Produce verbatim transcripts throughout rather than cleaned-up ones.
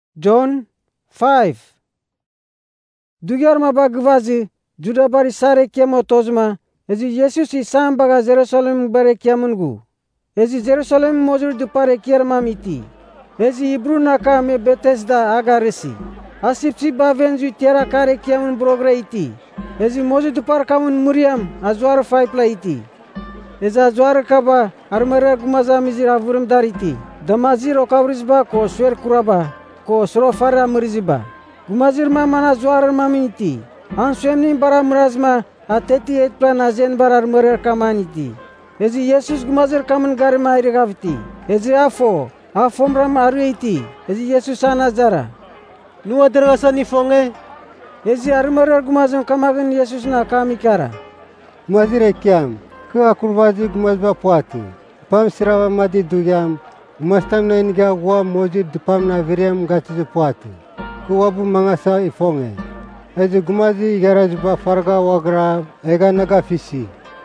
John five. Dugyar maba gvazi Juda bari sare kiamo tozma ezi Yesus isam baga Jerusalem bare kiamungu. Ezi Jerusalem mojur dupare kiar mamiti. Ezi Hebrew naka me Bethesda agaresi. Asipsi bavenzu tiara kare kiamun brogra iti. Ezi mojur dupar kamun Muriam azwar faipla iti. Eza azwar kaba armara gumaza mizira vurum dariti. Damazir okavrizba ko swer kuraba ko srofara muriziba. Gumazir mamana zwar maminiti. Answemni bara murazma ateti et plan azen barar murer kamaniti. Ezi Yesus gumazir kamun garma irigavti. Ezi afo afom ram aruiti. Ezi Yesus anazara. Nu adrasa ni fonge. Ezi armurer gumazim kamagun Yesus na kamikara. Gumazir ekiam. Ke akurvazi gumazba poate. Pam sirava madi dugyam. Gumastam na inga wa mojir dupam na viriam gatizu poate. Wabu mangasa ifonge. Ezi gumazi garaj ba farga wagra ega naga fisi.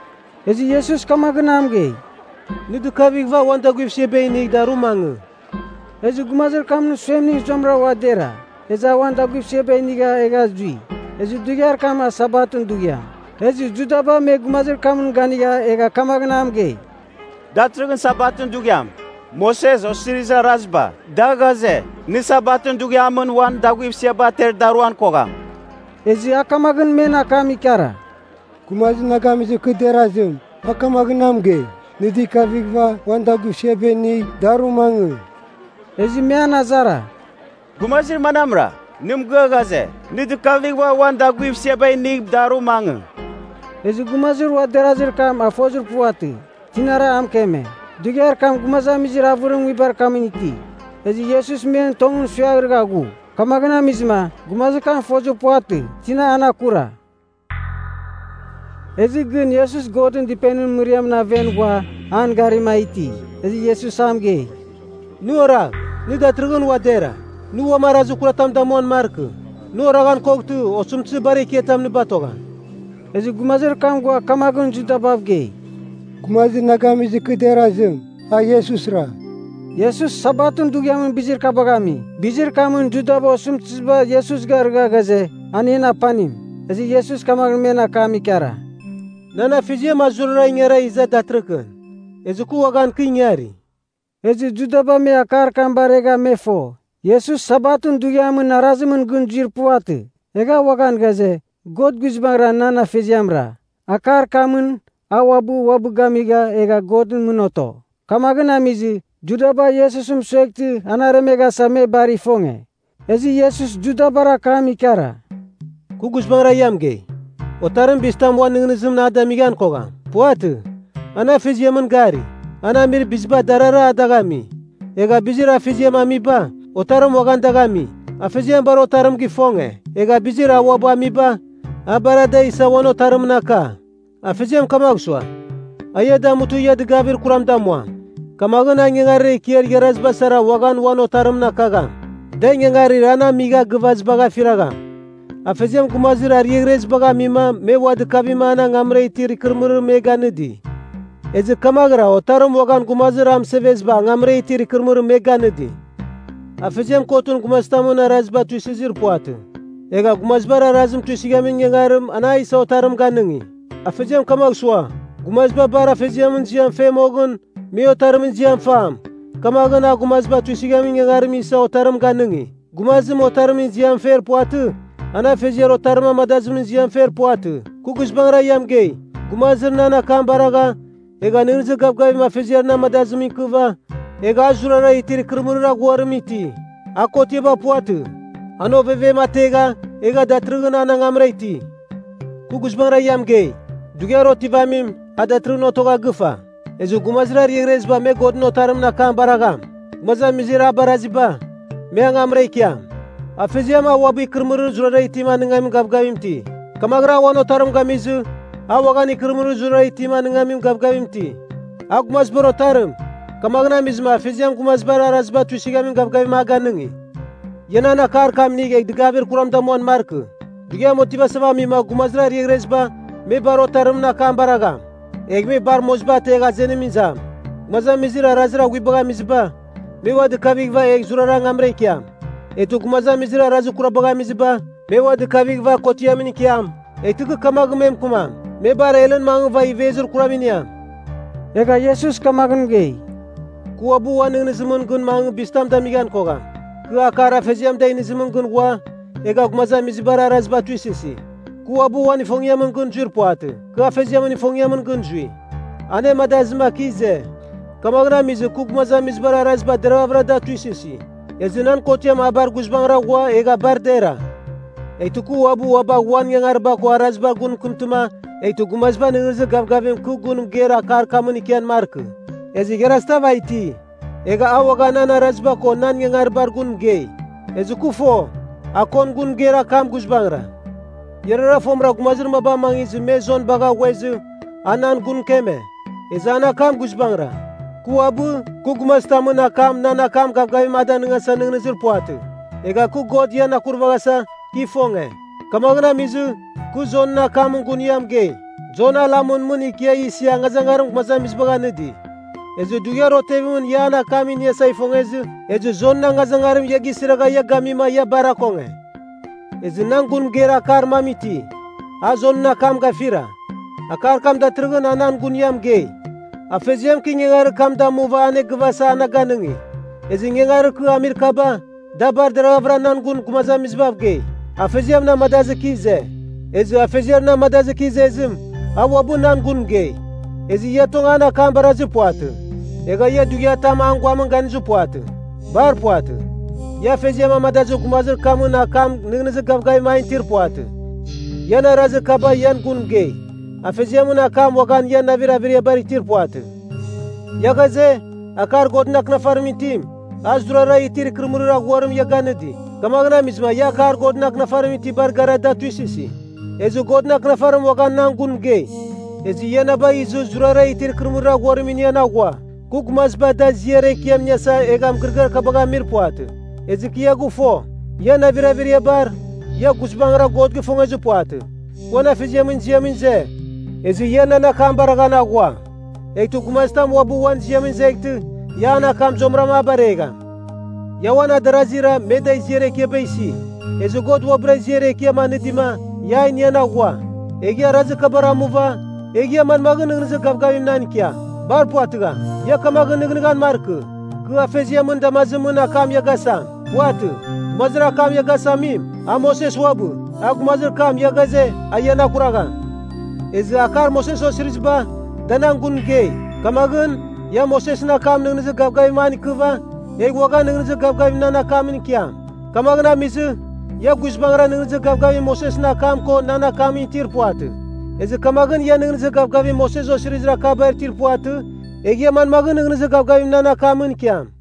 Ezi Yesus kamagnamge. Nidu kavigva wanda gwifshe beinig darumang. Ezi gumazir kamnu swemni jomra wadera. Eza wanda gwifshe beiniga ega zui. Ezi dugyar kama sabatun dugya. Ezi judaba me gumazir kamun ganiga ega kamagnamge. Datrugin sabatun dugyam. Moses osiriza razba dagaze nisabatun dugyamun wan dagwib siaba ter daruan kogam. Ezi akamagin mena kamikara. Kumazi nagamizi kuderazim akamagin namge nidi kavigva wan dagwib siebe ni darumang. Ezi mea nazara. Gumazir manamra nimgagaze nidi kavigva wan dagwib siebe ni darumang. Ezi gumazir waderazir kam afozir puati tinara amkeme. Dugyar kam gumaza mizira vurum wibar kaminiti. Ezi Yesus men tongun suyagrgagu. Kamagna mizma gumaza kam fojo puati tina anakura. Ezi gun Yesus godin dipenun Miriam na vengwa an garima iti. Ezi Yesus amge. Nu ora ni datrgun wadera. Nu wamarazu kuratam damon marku. Nu oragan koktu osumtsi bari kietam ni batogan. Ezi gumazir kam gwa kamagun juda bavge. Gumazi nagamizi kuderazim a Yesus ra. Yesus sabatun dugyamun bizir kabagami. Bizir kamun judabo sumtsba Yesus garga gaze anina panim. Ezi Yesus kamagun mena kami kara. Nana fije mazurra ingera iza datrukun. Ezi ku wagan kinyari. Ezi judaba me akar kambarega mefo. Yesus sabatun dugyamun narazimun gunjir puatu. Ega wagan gaze god guzbangra nana fijamra. Akar kamun awabu wabu gamiga ega godun munoto. Kamagana mizi judaba Yesusum swekti anaremega same bari fonge. Ezi Yesus judabara kami kara. Kugusbangra yamge. Otaram bistam waningnizim na adamigan koga. Puatu. Ana fizyemun gari. Ana mir bizba darara adagami. Ega bizira fizyem amiba. Otaram wagan dagami. Afizyem bar otaram ki fonge. Ega bizira wabu amiba. Abarada isa wan otaram naka. Afizyem kamagswa. Ayada mutu yad gabir kuram damwa. Kamagana ngengari kier geraz basara wagan wan otaram nakaga. De ngengari rana miga gvaz baga firaga. Afizyem kumazira riegrez baga mima me wad kabima na ngamre itiri kirmur mega nidi. Ezi kamagra otaram wagan kumazira am sevez ba ngamre itiri kirmur mega nidi. Afizyem kotun kumastamuna razba tuisizir puatu. Ega kumazbara razum tuisigamin ngengarim ana isa otaram ganungi. Afizyem kamagswa. Gumazba bara fizyem njiam fem ogun. Mi otaram njiam fam. Kamagana gumazba tuisigamin ngengarim isa otaram ganungi. Gumazim otaram njiam fer puatu. Ana fizyer otarma madazim njiam fer puatu. Kugusbangra yamgei. Gumazir nana kambaraga. Ega nirzi gabgavi ma fizyer na madazim kuva. Ega azurara itiri kirmurra guarim iti. Akotiba puatu. Ano veve matega. Ega datrugana na ngamra iti. Kugusbangra yamgei. Dugyaro tivamim adatru notoga gufa. Ezu gumazra riegrezba me god notaram na kambaragam. Maza mizira baraziba. Me angamreikiam. Afizyama wabi kirmuru zurara itima ningam gabgavimti. Kamagra wanotaram gamizu. Awagani kirmuru zurara itima ningamim gabgavimti. Agumazbaro taram. Kamagna mizma afizyam gumazbara razba tuisigamim gabgavim aganungi. Yenana kar kamnige digabir kuram damon marku. Dugya motiva sama mima gumazra riegrezba. Me baro tarum na kambaraga. Egme bar mozba tega zenemizam. Maza mizira razra wibaga mizba. Me wad kavigva eg zurara ngamreikiam. Etu gumaza mizira razu kurabaga miziba. Mewa de kavigva kotiamini kiam. Etu ke kamagmem kumam. Mebar elen mangva ivezur kuraminiam. Ega Yesus kamagan gay. Ku abu wa ningni zimun gun mang bistam tamigan koga. Ke akara feziam da ini zimun gun wa. Ega gumaza mizibara razba tuisisi. Ku abu wa ni fongiam gun jur poate. Ke afeziam ni fongiam gun jui. Ane madazma kize. Kamagna mizu ku gumaza mizibara razba deravra da tuisisi. Ezinan kotiam abar guzbangra wa ega bardera. Eitu ku abu waba wan yang arba ku arazba gun kumtuma. Eitu gumazba ningzi gavgavim ku gun gera kar kamunikian mark. Ezi gerasta vaiti. Ega awaga nana razba ko nan yang arbar gun gay. Ezi kufo. Akon gun gera kam guzbangra. Yerara fomra gumazir maba mangizu mezon baga wezu. Anan gun keme. Ezana kam guzbangra. Ku abu ku gumaztamuna kam nana kam gavgavim ada ningasa ningzir puatu. Ega ku god yana kurvagasa kifonge. Kamagna mizu ku zonna kam gun yam gay. Zona lamun muni kia isi angazangarum gumaza mizbaga nidi. Ezu duya rotevimun yana kamin ya saifongezu. Ezu zonna angazangarum ya gisiraga ya gamima ya barakonge. Ezu nangun gera kar mamiti. A zonna kam gafira. Akar kam da trigun anan gun yam gay. Afeziam ki ngengar kam da muva ane gvasa anaganungi. Ezi ngengar ku amir kaba. Dabar deravra nan gun gumaza mizbab gay. Afeziam na madazi kize. Ezu afeziam na madazi kize ezim. Awabu nan gun gay. Ezi yetong ana kam barazi puatu. Ega ya duya tam angwa mengganizu puatu. Bar puatu. Ya feziam amadazi gumazir kamu na kam ningnizi gavgai main tir puatu. Yana razi kaba yan gun gay. Afeziam na kam wakan yan navira viria bari tir puatu. Ya gaze akar godnak na farmitim. Azdurara itir krimurira gwarum ya ganidi. Kamagna mizma ya kar godnak na farmiti bar garada tuisisi. Ezu godnak na farum wakan nan gun gay. Ezi yana ba izu zurara itir krimurira gwarum ini yana gwa. Kuk mazba da ziyare kiyam nyasa egam girgar kabaga mir puatu. Ezi kiya gufo. Ya navira viria bar. Ya gusbangra god gufo ngezu puatu. Wana fiziamin ziamin ze. Ezi yana na kambaraga na gwa. Ektu kumastam wabu wan ziamin ze ektu. Yana kam zomrama barega. Ya wana darazira meda ziyare kiya beisi. Ezi god wabra ziyare kiya manidima. Ya ini yana gwa. Egi arazi kabara muva. Egi aman maga ningnizi gavgavim nani kiya. Bar puatuga. Ya kamaga ningnigan marku. Ku afezia munda mazimuna kam ya gasam. Puatu. Mazira kam ya gasamim. A Moses wabu. Aku mazir kam ya gaze. Ayana kuragan. Ezi akar Moses osirizba. Danang gun gay. Kamagun. Ya Moses na kam ningnizi gavgavim mani kuva. Egi waga ningnizi gavgavim nana kamin kiyam. Kamagna mizu. Ya guzbangra ningnizi gavgavim Moses na kam ko nana kamin tir puatu. Ezi kamagun ya ningnizi gavgavim Moses osirizra kabar tir puatu. Egi aman magun ningnizi gavgavim nana kamin kiyam.